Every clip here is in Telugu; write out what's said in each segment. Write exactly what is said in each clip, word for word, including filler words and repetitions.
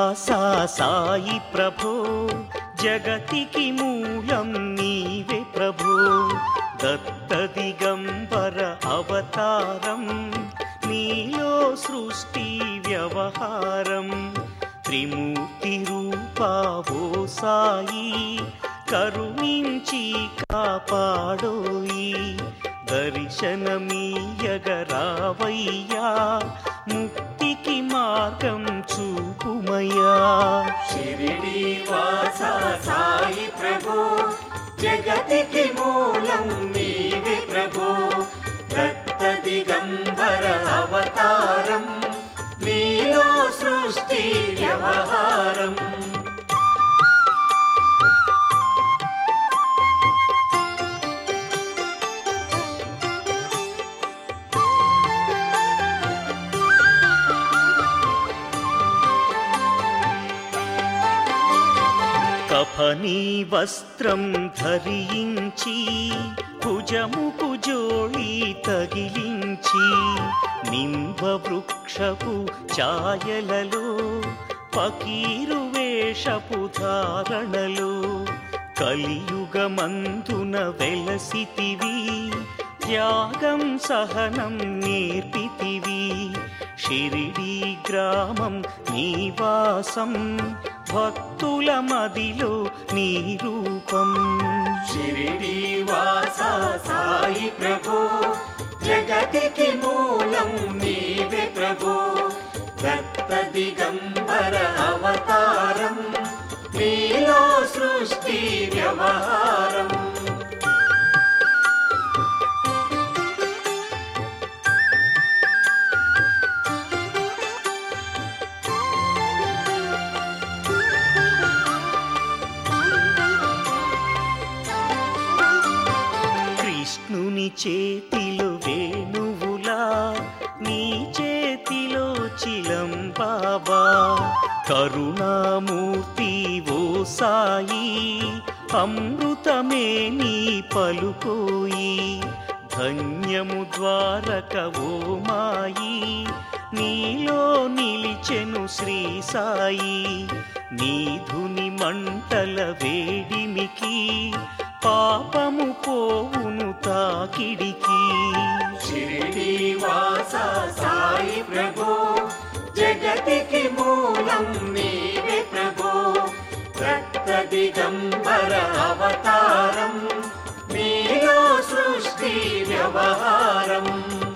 వాసా సాయి ప్రభో జగతికి మూలం నీవే ప్రభో దత్త దిగంబర అవతారం నీలో సృష్టి వ్యవహారం త్రిమూర్తి రూపావో సాయి కరుణించి కాపాడోయి దర్శనమీయగరావయ్యా ముక్తికి మార్గం చూపుమయ్యా షిరిడి వాసా సాయి ప్రభో జగతికి మూలం నీవే ప్రభో దత్త దిగంబర అవతారం నీలో సృష్టి వ్యవహారం కఫనీ వస్త్రం ధరించి భుజముకు జోళి తగిలించి నింబ వృక్షపు ఛాయలలో పకీరు వేషపు ధారణలో కలియుగమందున వెలసితివి త్యాగం సహనం నేర్పితివి షిరిడి గ్రామం నివాసం భక్తుల మదిలో నీ రూపం షిరిడి వాసా సాయి ప్రభో జగతికి మూలం నీవే ప్రభో దత్త దిగంబర అవతారం నీలో సృష్టి వ్యవహారం చేతిలో వేణువులా నీ చేతిలో చిలంబాబా కరుణామూర్తి ఓ సాయి అమృతమే నీ పలుకోయి ధన్యము ద్వారక ఓ మాయి నీలో నిలిచెను శ్రీ సాయి నీధుని మంటల వేడిమికి పాపము పోవును తాకిడికి షిరిడి వాసా సాయి ప్రభో జగతికి మూలం నీవే ప్రభో దత్త దిగంబర అవతారం నీలో సృష్టి వ్యవహారం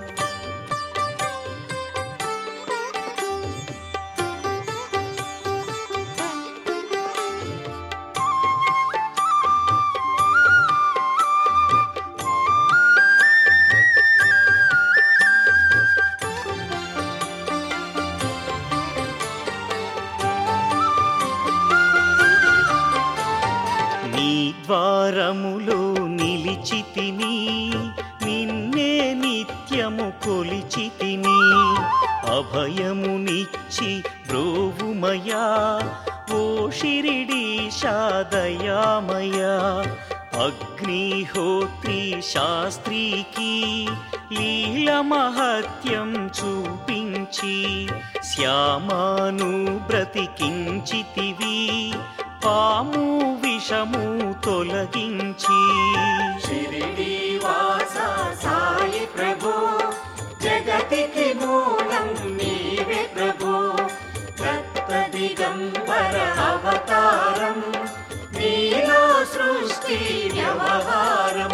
ద్వారములో నిలిచితిని నిన్నే నిత్యము కొలిచితిని అభయమునిచ్చి బ్రోవుమయా ఓ షిరిడీశా దయామయా అగ్నిహోత్రి శాస్త్రికి లీల మహత్యం చూపించి శ్యామాను బ్రతికించితివి పాము విషము తొలగించి షిరిడి వాసా సాయి ప్రభో జగతికి మూలం నీవే ప్రభో దత్త దిగంబర అవతారం నీలో సృష్టి వ్యవహారం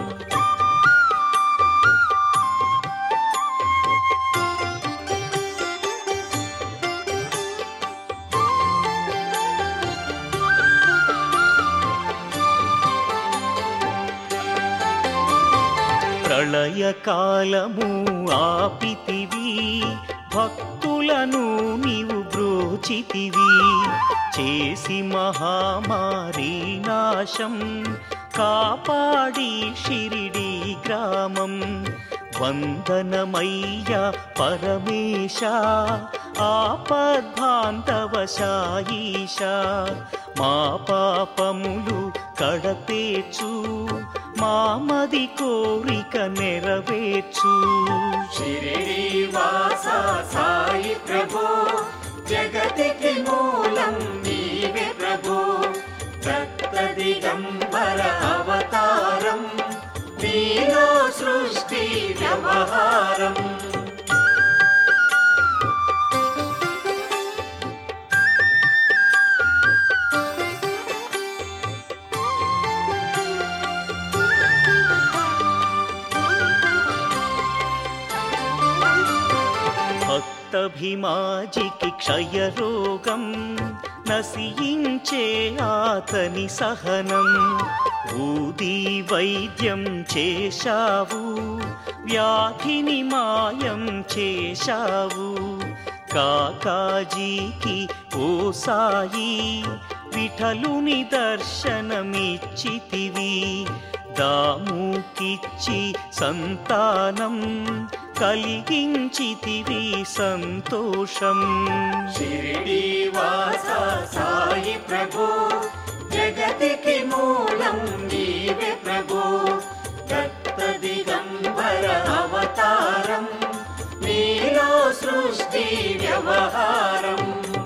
ప్రళయ కాలము ఆపితివి భక్తులను నీవు బ్రోచితివి చేసి మహామారి నాశం కాపాడి షిరిడి గ్రామం వందనమయ్యా పరమేశ ఆపద్బాంధవశాయీశ మా పాపములు కడతేచు మామది కోరిక నెరవేర్చు షిరిడి వాసా సాయి ప్రభో జగతికి మూలం నీవే ప్రభు రక్త దిగంబర అవతారం నీలో సృష్టి వ్యవహారం భక్తభిమాజికి క్షయరోగం నశించే ఆతని సహనం ఊది వైద్యం చేశావు వ్యాధిని మాయం చేశావు కాకాజీకి ఓ సాయి విఠలుని దర్శనమిచ్చితివి దాముకిచ్చి సంతానం కలిగించితివి సంతోషం షిరిడి వాస సాయి ప్రభు జగతికి మూలం నీవే ప్రభు రక్త దిగంబర అవతారం నీలో సృష్టి వ్యవహారం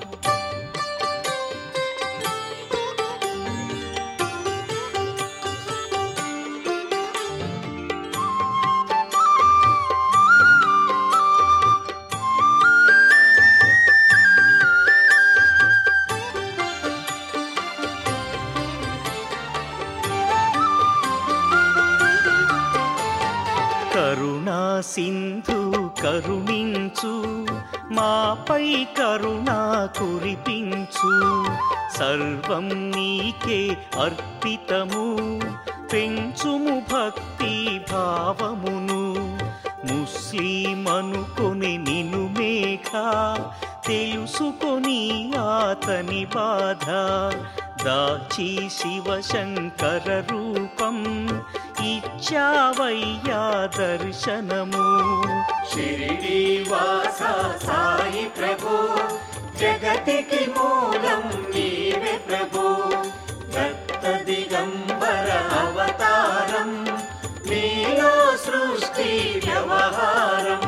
కరుణా సింధు కరుణించు మాపై కరుణా కురిపించు సర్వం నీకే అర్పితము పెంచుము భక్తి భావమును ముస్లిమనుకొని నిను మేఘ తెలుసుకొని ఆతని బాధ దాచి శివశంకర రూపం ఇచ్చావయ్యా దర్శనము షిరిడి వాస సాయి ప్రభు జగతికి మూలం నీవే ప్రభు రక్త దిగంబర అవతారం నీలో సృష్టి వ్యవహారం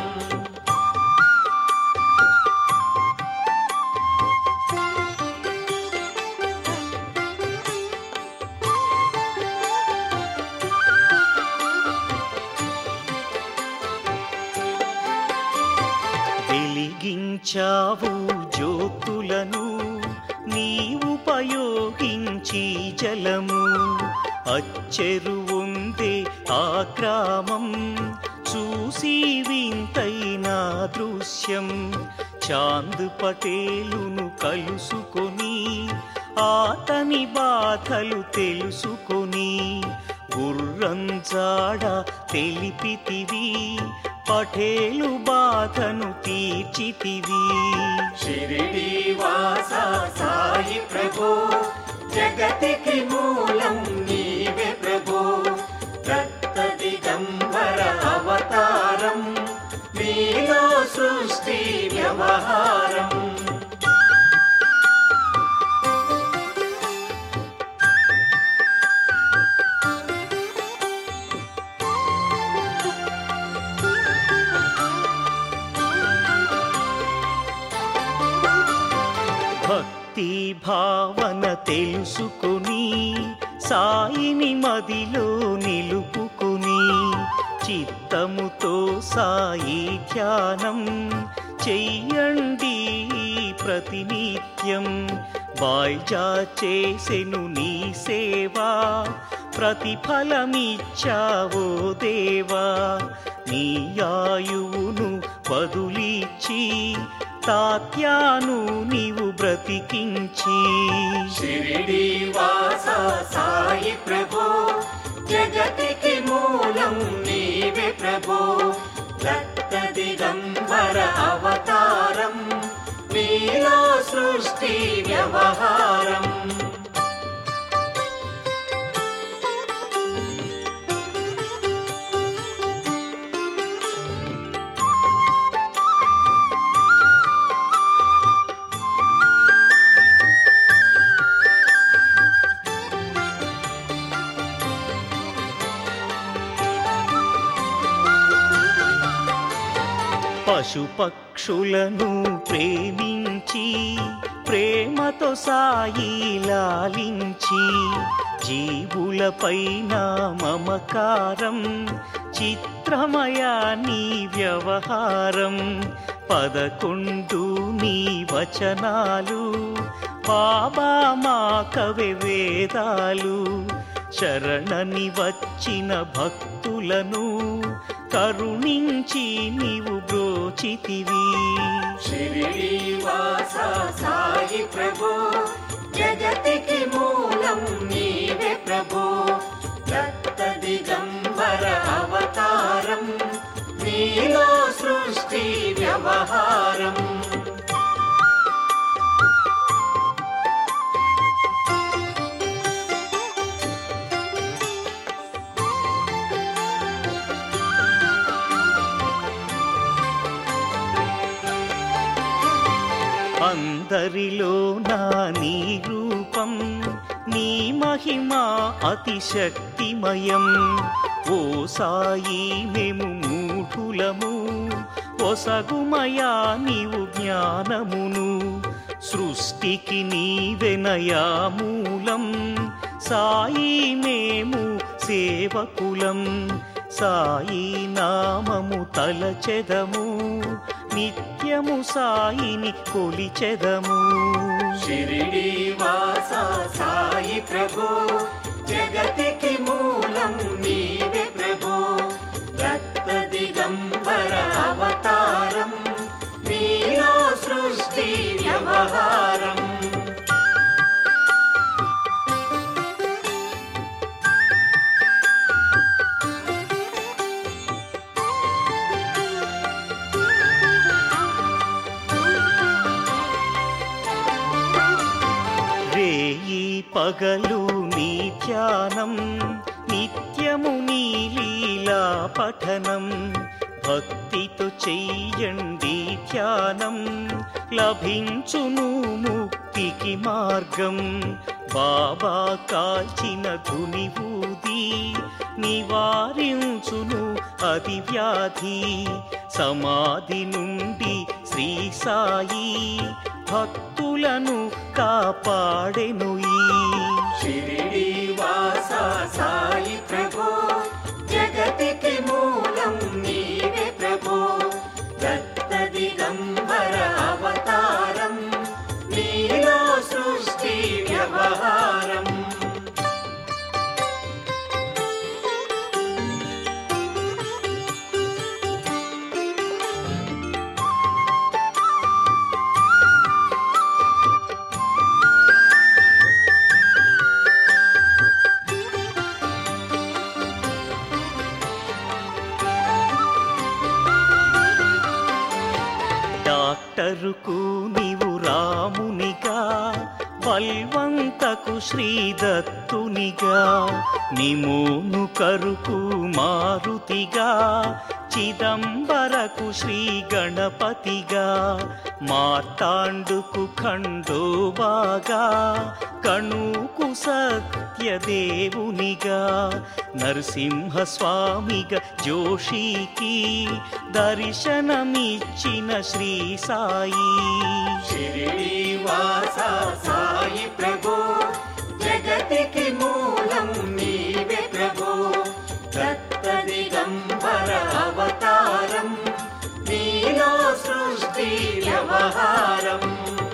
వెలిగించావు జ్యోతులను నీవుపయోగించి జలము అచ్చెరువుందే ఆ గ్రామం చూసి వింతైన దృశ్యం చాంద్ పటేలును కలుసుకొని ఆతని బాధలు తెలుసుకొని గుర్రం జాడ తెలిపితివి పటేలు బాధను తీర్చితివి షిరిడి వాస సాయి ప్రభు జగతికి మూలం నీవే ప్రభు రక్త దిగంబర అవతారం నీలో సృష్టి వ్యవహారం భక్తి భావన తెలుసుకొని సాయిని మదిలో నిలుపుకొని చిత్తముతో సాయి ధ్యానం చెయ్యండి ప్రతినిత్యం వాయిజా చేసెను నీ సేవా ప్రతిఫలమిచ్చావో దేవా నీ ఆయువును బదులిచ్చి తాత్యాను నీవు బ్రతికించి షిరిడి వాస సాయి ప్రభు జగతికి మూలం నీవే ప్రభు రక్త దిగంబర అవతారం నీలో సృష్టి వ్యవహారం పశుపక్షి పక్షులను ప్రేమించి ప్రేమతో సాయి లాలించి జీవులపైన మమకారం చిత్రమయా నీ వ్యవహారం పదకొండు నీ వచనాలు బాబా మా కవి వేదాలు శరణని వచ్చిన భక్తులను కరుణించి నీవు బ్రోచితివి షిరిడి వాస సాయి ప్రభు జగతికి మూలం నీవే ప్రభు దత్త దిగంబర అవతారం నీలో సృష్టి వ్యవహారం అందరిలో నా నీ రూపం నీ మహిమా అతిశక్తిమయం ఓ సాయి మేము మూఢులము ఒసగుమయా నీవు జ్ఞానమును సృష్టికి నీవెనయా మూలం సాయి మేము సేవకులం సాయి నామము తలచెదము నిత్యము సాయిని కొలిచెదము షిరిడి వాస సాయి ప్రభు జగతికి మూలం నీవే ప్రభు దత్త దిగంబర అవతారం నీలో సృష్టి వ్యవహారం రేయి పగలు నీ ధ్యానం నిత్యము నీ లీలా పఠనం భక్తితో చెయ్యండి ధ్యానం లభించును ముక్తికి మార్గం బాబా కాల్చిన ధుని ఊది నివారించును అది వ్యాధి సమాధి నుండి శ్రీ సాయి భక్తులను కాపాడెను ఈ షిరిడి వాస సాయి ప్రభు జగతికి మూలం నీవే ప్రభు దత్త దిగంబర అవతారం నీలో సృష్టి వ్యవహారం డాక్టరుకు నీవు రామునిగా బల్వంతకు శ్రీదత్తునిగా నిమోను కరుకు మారుతిగా చిదంబరకు శ్రీ గణపతిగా మార్తాండుకు ఖండోబాగా కణుకు సత్యదేవునిగా నరసింహస్వామిగా జోషికి దర్శనమిచ్చిన శ్రీ సాయి షిరిడి వాస సాయి ప్రభు జగతికి మూలం నీవే ప్రభు దత్త దిగంబర అవతారం నీలో సృష్టి వ్యవహారం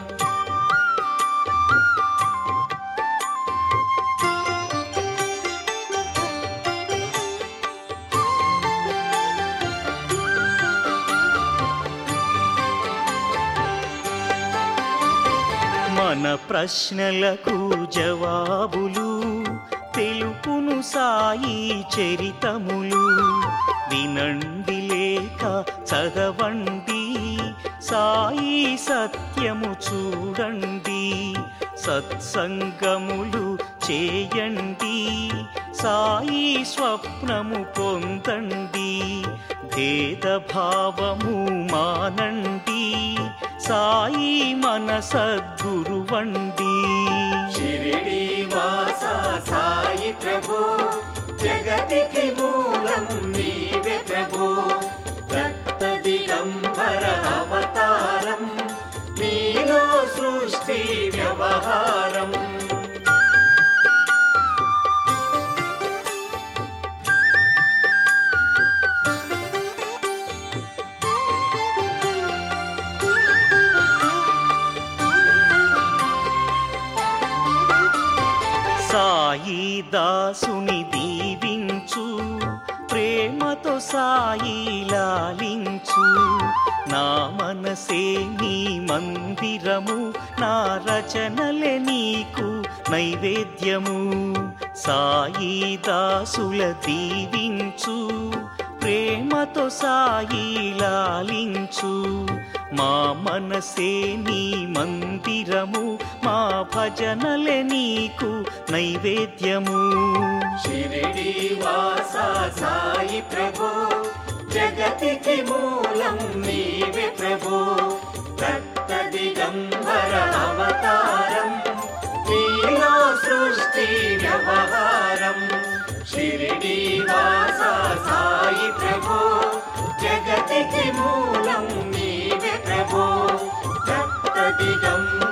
మన ప్రశ్నలకు జవాబులు తెలుపును సాయి చరితములు వినండి లేక చదవండి సాయి సత్యము చూడండి సత్సంగములు చేయండి సాయి స్వప్నము పొందండి భేదభావము మానండి సాయి మన సద్గురువండి షిరిడి వాస సాయి ప్రభు జగతికి మూలం నీవే ప్రభు దత్త దిగంబర అవతారం సృష్టి వ్యవహారం. సాయి దాసుని దీవించు, ప్రేమతో సాయి లాలించు. నా మనసే నీ మందిరము, నా రచనలే నీకు నైవేద్యము. సాయి దాసుల దీవించు, ప్రేమతో సాయి లాలించు. మా మనసే నీ మందిరము, మా భజనలే నీకు నైవేద్యము. షిరిడి వాస సాయి ప్రభో, జగతికి మూలం నీవే ప్రభో. దత్త దిగంబర అవతారం, నీలో సృష్టి వ్యవహారం. షిరిడి వాస సాయి ప్రభో, జగతికి మూలం నీవే ప్రభో. దత్త దిగంబర